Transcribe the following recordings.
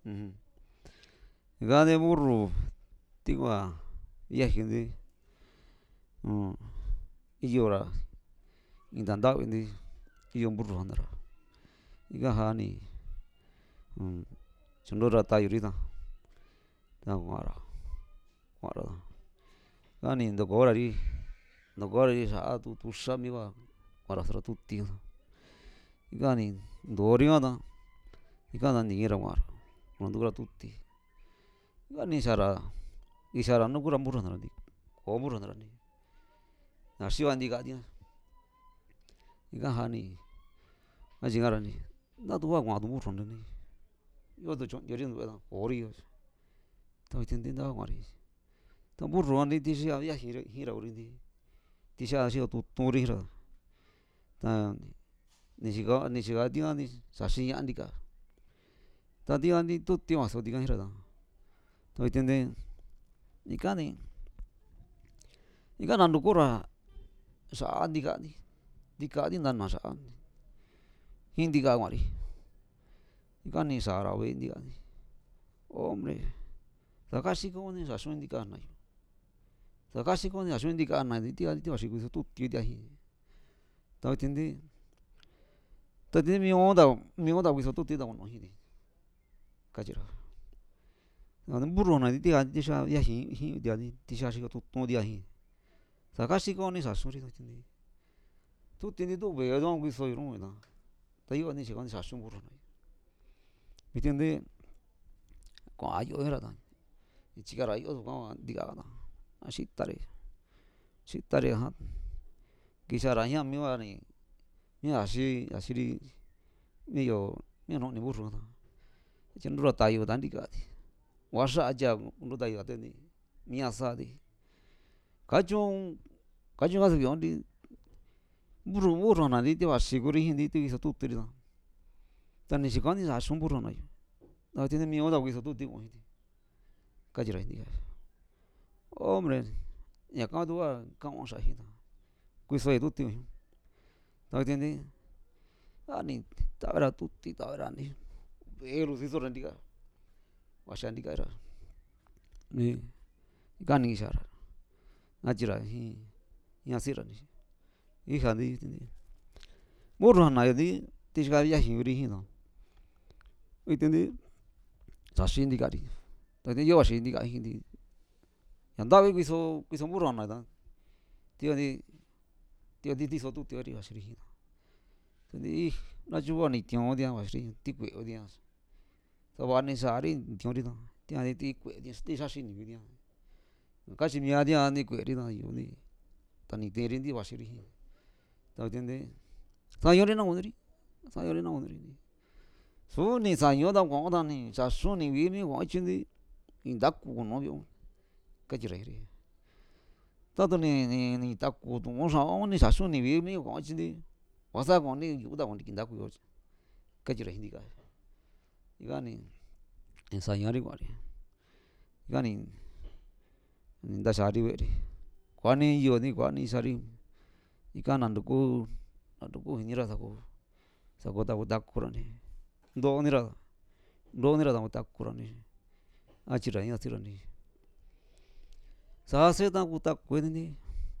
Gane burro tigua yajindi iyora indandawindi iyo burro handara iga hani chundura tayurida ngwara gani ndogorari sa'a tusammiba warasara tutti igani ndoriyada igana ningira ngwara ndugura tutti igani isara nugura burro handarandi ko burro handarandi nashiwandi gadiya iga hani ajingarani ndaduwa gwadu burro handani yodo chonjori ndugada koriyo tawitindi nda ngwari ta burro'andi tishiya hiraurindi tishiya shiga tuturira ta nishiga dingani sashi ña'andika ta dingani tutti maso diga hirada tawitindi igana ndukura sa'a dikadi ndanna sa'a hindiga ngwari igani sara wi ndigani hombre takashikoni sasu indika nayo takashikoni sasu indika nayo tiwa shikuiso tutti diahi tawitindi mionda kuiso tutti daguno hidi kachira burro nayi tigadi tisha yaji diani tisha shiga tutu diahi takashikoni sasuri tuttindi tuvedo kuiso yurumida tayuani shigani sasu burro nayi vitindi kuayo hirada chigara yodo digada shitari kisara ña miwani ña ashiri miyo noni burro chindura tayo dandigadi washa'a unduro tayo atendi miasadi kachun kasu biondi burro nandi tiwa shikuri hindi tiwiso tuturida tani shikani sasu burro nayo tawitindi mionda kuiso tutti ko hindi kachira hindi hombre ñakaduwa kaon shajida kuisoyi tutti tawitindi ani tawira tutti tawirani pero sisora ndiga washa ndikara gani ishara achira ñasirani ijandi burro nayodi tishka yajinri jinda vitindi sasu indikari tawitindi yo baxi indika hindi yandavi kuiso burro nayada tioti tiso tutti'ari baxiri jinda tindi nachuva ni tión dia baxiri tikue'e dia sabani sari tiórida tiandi tikue tixaxi nivi dia kachimia dia nikue'erida tani terinti baxiri tawitindi sañori naguniri suni sañoda kuaoda sasu ni vini kuao ichindi indaku kunuyo kachira iri tatu ni taku tu'un xa'un ni sasu ni vini kuao ichindi wasa kuani yu'uda kuani kindakuyo kachira jindika igani ensañari kuari igani ndachari ve'eri kuani yoni kuani isari ika nanduku jinira sako takurani ndonira taku takurani achira ñasirani sase taku takueni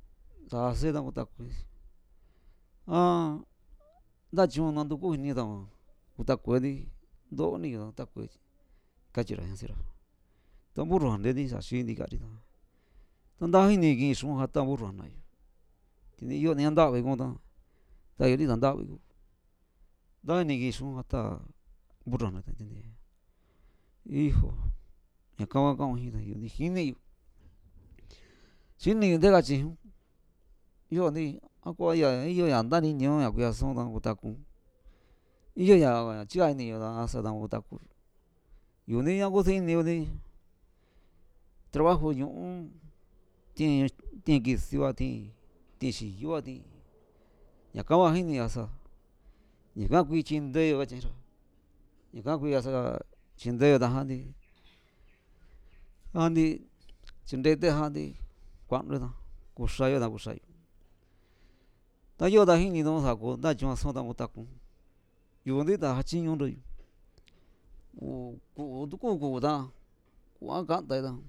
ndachun nanduku jinida kutakueni ndoni takue kachira ñasira ta burro jandeni sasu indikari tanda jini kixu jata burro nayo tindi yo ña ndavi kuta tayori ndandavi nda ini kixu jata burro nayo hijo ñakava kaon jiniyo xiniyo ndeka chijun yoni iyo ya nda niño ña kuiason kutaku iyo ya chiga iniyoda asada kutaku yuni ña kusiiniyodi trabajo ñu'u tin kisiva tin xiyuva tin ñakava jini asa ñaka kui chindeyo kachira ñaka kui asa chindeyo andi chindete jandi kua'anuda kuxayoda ta yoda jinido xako ndachun asonda kutaku yundita jachiñundoyo ku ta ku'a ka'nda ta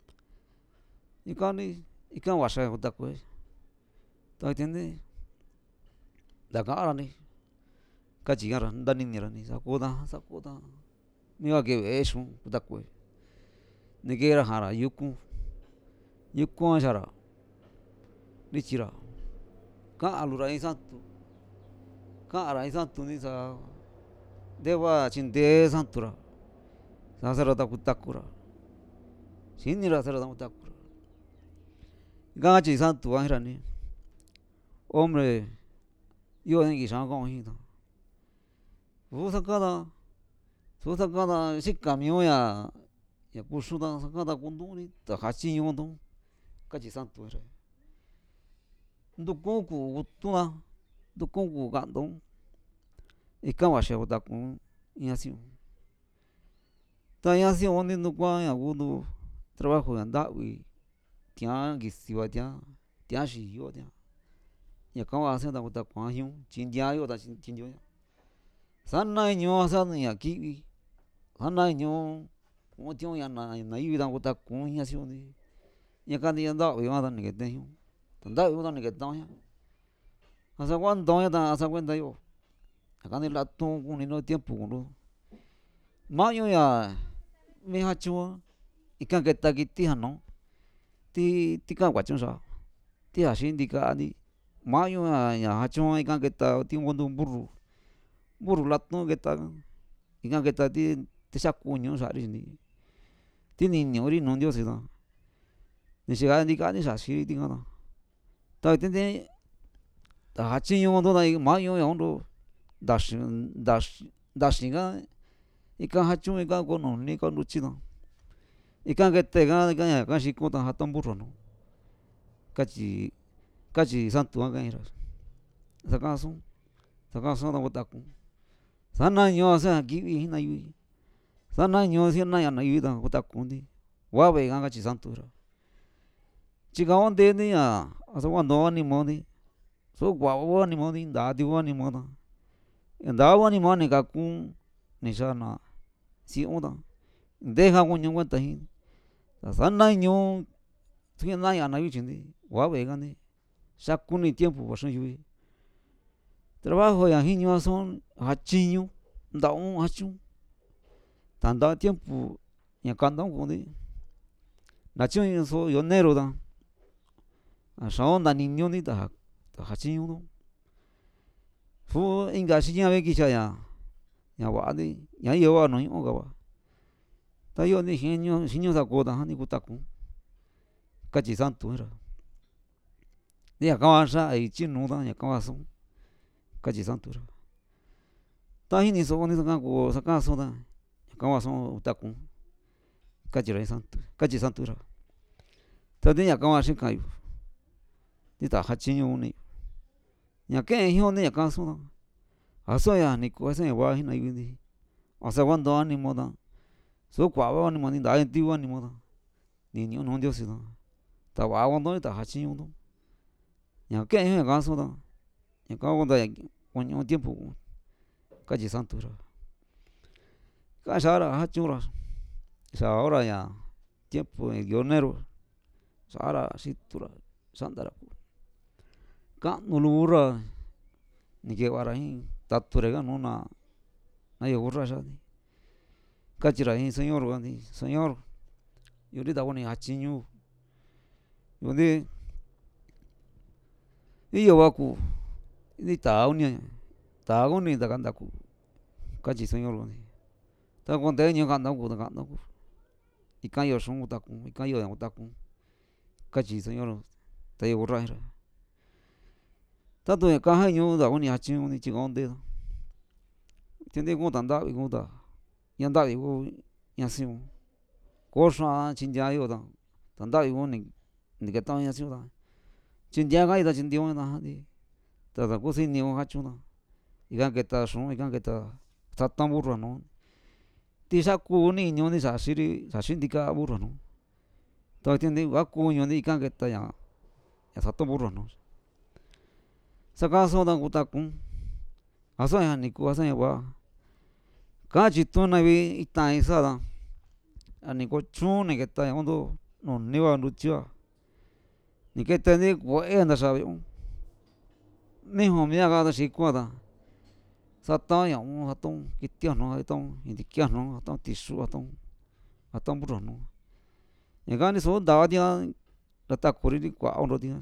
ika vaxi kutakue ta atiende ndaka'arani kachi'ara nda ninirani xakuta iba kee xun kutakue nikera ja'ara yukuan xara lichira ka'alura iin santu ka'ara iin santu ni xa'a ndeba chinde santura xaxara ta kutakura xinira xara ta kutakura kachi santua jinrani hombre yo ni kixan kaon jin xuu xakada xi camion ña kuxuta xakada kunduni taja chiñondo kachi santu jinra ndukun kuu kutuna ndukun kuu kandon ika vaxi kutakun iin acción ta iin acción ni ndukuan ña kuu trabajo ña ntavi ti'an kisiva ti'an xiyo ti'an ñakan kua hacienda kutakuan ñuu chindiayo ta chindio xana iñu xaña kivi xana iñu kution ña naivita ta kutakun iin acción ña kani ntavi kuan ni kete ñuu tandavi kuan ni ketaon ña asa kuantaon ña ta asa kuenta yo njakani latón konino tiempo kondo maño ña mija chón ika keta kiti jan nón ti kan kuachón xa'a ti axi ntikani maño ña jachón ika keta ti kondo burro latón keta ika keta ti xaku ñuu xari ti ni niori nuu ndiosi ta ni xika ntikani xaxi tikan ta tende taja chiñondo ta maño ña kundo ndaxinga ika jachón ika koo noni kanduchi ta ika ketega ñakan xikon ta jatan burro no kachi santuan kain xakaxon ta kutakon xana iñu xaña kivi jin naivi xana iñu xina naivi ta kutakundi kua vee ka kachi santu chikaonteni ña asa kuanto animaondi xo kuao animaondi nda tiu animao ta nda kuu animao ni kakun ni xana sion ta ndejan koño kuenta jin ta xana iñu xina ña naivi chindi kua veekani xakuni tiempo vaxin yui trabajo ña jiñoa son jachiño ndaon jachón ta nda tiempo ña kandaon kondi nachón so yo enero ta xaon ndaninioni ta jachiñono fu inka xi ñave kixa ña va'ani ña iyo nuu ñu'u kava ta yo ni xiño xako tajan ni kutakon kachi santu jinra ñakan hua xai chinu ta ñakan hua son kachi santu ra ta jinisoni xakason ta ñakan hua son kutakon kachira iin santu kachi santu ra ta ñakan hua xikayo nita jachiño kuni ña keen jionni ñakan son ta ason ña ni kuu asen kua jin naivi asa kuanto animao ta xo kuao animao nda tiu animao ta ni ño'o nuu ndiosi ta va'a kuanto'oni ta jachiñondo ña keen jin ñakan son ta ñakan kuenta kuño tiempo kachi santu ra ka xa'ara jachonra xa hora ña tiempo yo enero xa'ara xitura xa'ndara ka'nu lurra ni kevara jin tature nuu na yo burra xani kachira iin señor kuan señor yo nrita kuni jachiño kionti iyo vaku nita uni ta kanda ku kachi señor ta kuantae ña kanda ku ika yo xun kutakon ika yo ña kutakon kachi señor ta yo burra jinra tatu ña kaja iñu nda kuni jachiño chikaonte tiende kuun ta ntavi kuun ta ña ntavi kuu iin acción ko xa'an chindiayo ta ntavi kuu ni ketaon iin acción ta chindia kai ta chindion tajan tata kuxinio jachón ta ika keta xun ika keta tatan burro nu ti xakuni iñu ni xaxi ntika burro nu ta tiende kuaku iñu ika keta ña tatan burro nu xakason ta kutakon ason ña ni kuu ason ña kua Cá chitón na vi itan isada ani ko chún ni keta hondo noni va nruchia ni keta ni kue'e ndaxra be'ón nijon miaga ndaxikua ta satan ñaún atón kitiajnu atón jindikiajnu atón tixu atón burro jnu ñaka niso nda tian natakuri ni kuao tian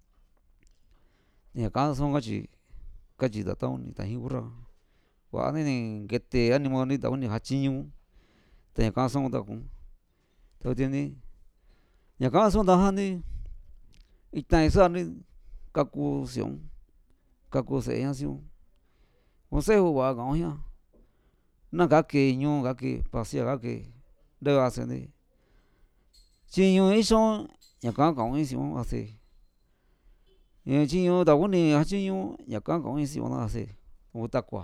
ñaka son kachi tataon ni tajin burra kuani ni kete animao ni taó ni jachiñu te ñaka son takún tautieni ñaka son tajani itan isani kaku sion kaku se'e ña sion consejo va'a kaon jian na nga ke ñuu nga ke pasea nga ke nrega seni chiño ixón ñaka kaon sion ase ña chiño takuni jachiñu ñaka kaon sion ase utakua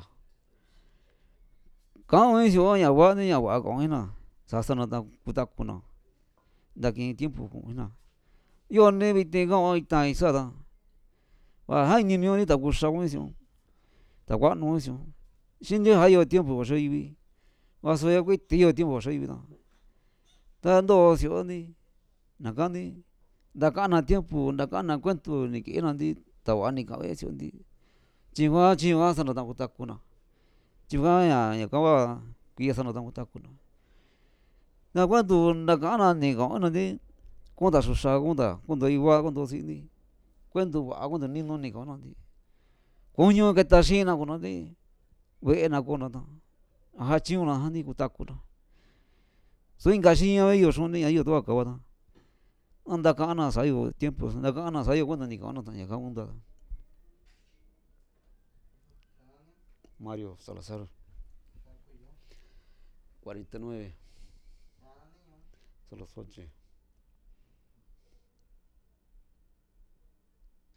kaon sion ña va'a kaon jina sasana kutakuna nda kin tiempo kon jina yo ni viti kaon itan isada va jaini nioni takuxaon sion takuano sion xinchi jayo tiempo xi ivi vaso ya kui tiyo tiempo xi ivi ta ndo sioni nakani ndakana tiempo ndakana kuento ni k'ena ndi tau'a ni ka'be sion ndi chiñua sanata kutakuna chiñua ñaka va kui'a sanata kutakuna na kuento ndakana ni kaon ndi kuenta xruxa kuenta igua kuento sini kuento va'a kuento nino ni kaona ndi koño keta xina kuna ndi be'ena kona ta jachiñuna jan ni kutakuna so inka xiña yo xoni ña yo tua kaba ta ndakana sa'ayo tiempo ndakana sa'ayo kuenta ni kaona ta ñaka kunda Mario Salazar 49 son las 8